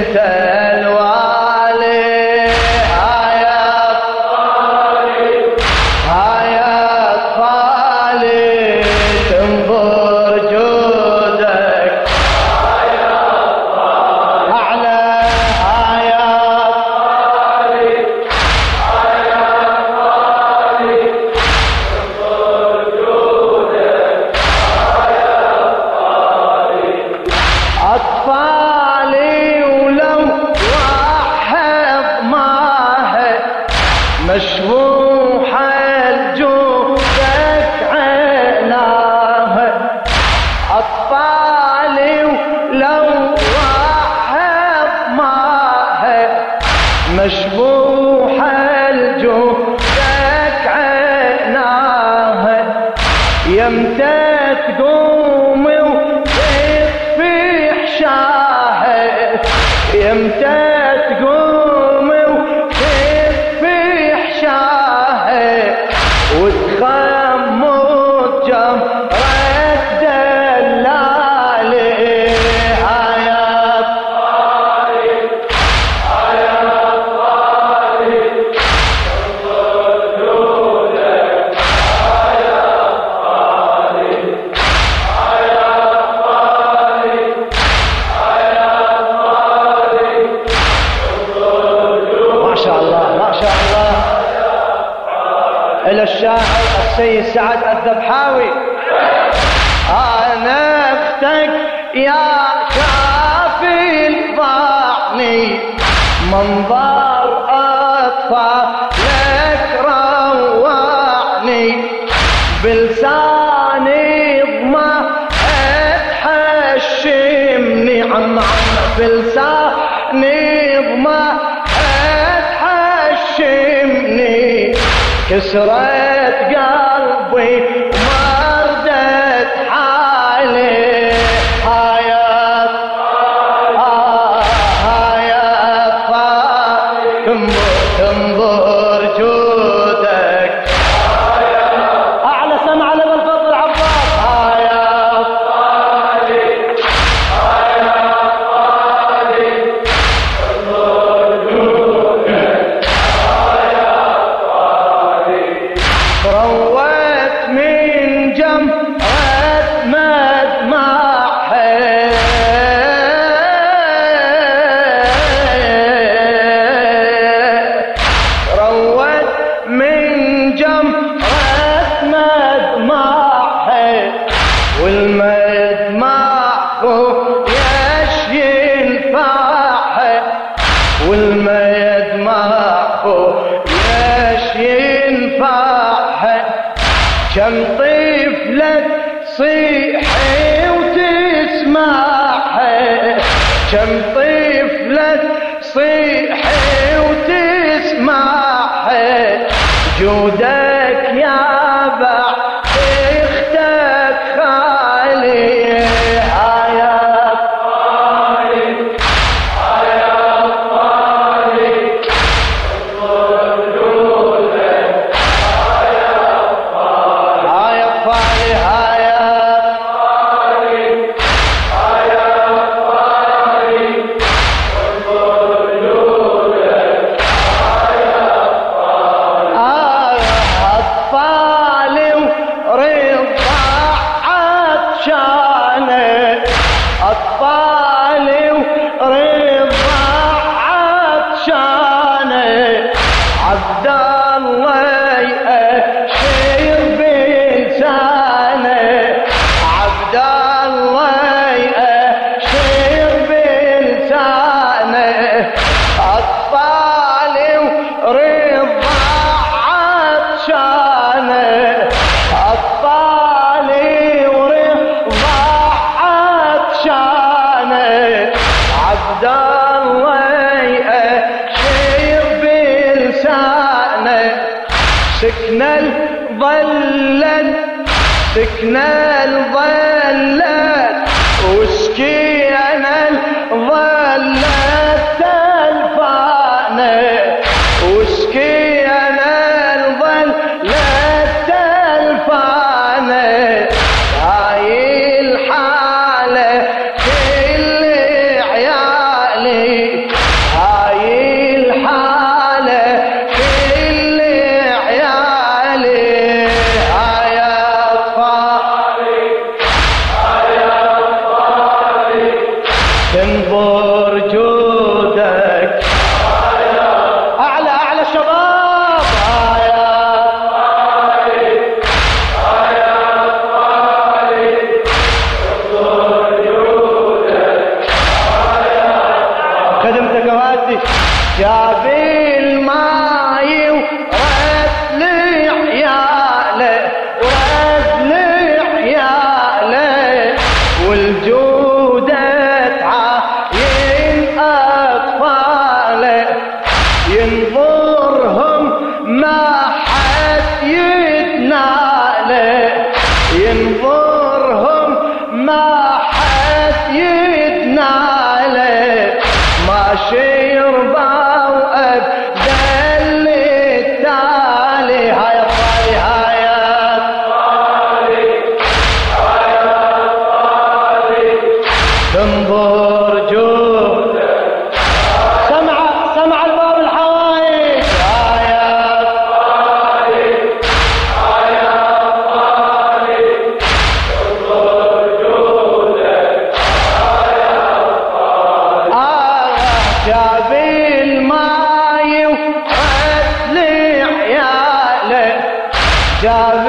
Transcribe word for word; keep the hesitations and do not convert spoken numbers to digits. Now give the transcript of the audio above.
انت الوالي هاي اطفالي هاي اطفالي تنظر جودك هاي اطفالي اعلى هاي اطفالي هاي اطفالي تنظر جودك هاي اطفالي اطفالي ولو واحد ماهر مشروح الجودك عيناها اطفالي ولو واحد ماهر مشروح الجودك عيناها يمتى تقومي وتطفي حشاها يمتى تقومي وتطفي حشاها وتخمر جمرة دلالي هاي اطفالي هاي اطفالي تنظر جودك هاي اطفالي هاي اطفالي هاي اطفالي تنظر جودك ما شاء الله ما شاء الله إلى الشاعر السيد سعد الذبحاوي أنا أختك يا شافي الضعني منظر أطفالك روعني بلساني ضما تحشمني عم عم بلساني ضما تحشمني كسرت قلبي ومردت حالي هاي اطفالي هاي اطفالي تنظر جودك اعلى سمع لنا الفضل عباس هاي اطفالي هاي اطفالي تنظر جودك روت من جمرة مدمعها روت من جمرة مدمعها والمدمع يش ينفعها والمدمع يش ينفعها كم طفلة تصيحي وتسمعها كم طفلة تصيحي وتسمعها جودك يا بعد اختك خالي هاي اطفالي هاي اطفالي تنظر جودك هاي اطفالي هاي اطفالي هاي اطفالي تنظر جودك هاي اطفالي اطفالي ورضع عطشانه اطفالي ورضع عطشانه عبد الله يأشر بلسانه عبد الله يأشر بلسانه اطفالي ورضع عطشانه اطفالي ورضع عطشانه عبد الله يأشر بلسانه سكن الظلل سكن الظلل وسكين الظلل تلفانه وسكين الظلل تلفانه هاي الحالة كل عيالي تنظر جودك أعلى أعلى شباب خدمتك وهاتي جاب الماي ورد لحياله ورد لحياله والجودة تعاين أطفاله ينظرهم ما حد يتناله ينظرهم ما حد يتناله ماشي يرضى وأبدل التالي هاي الطالي هاي الطالي هاي الطالي تنظر جودك سمع سمع الباب الحوايج هاي الطالي هاي الطالي تنظر جودك هاي الطالي جاب الماي وخد لعياله جاب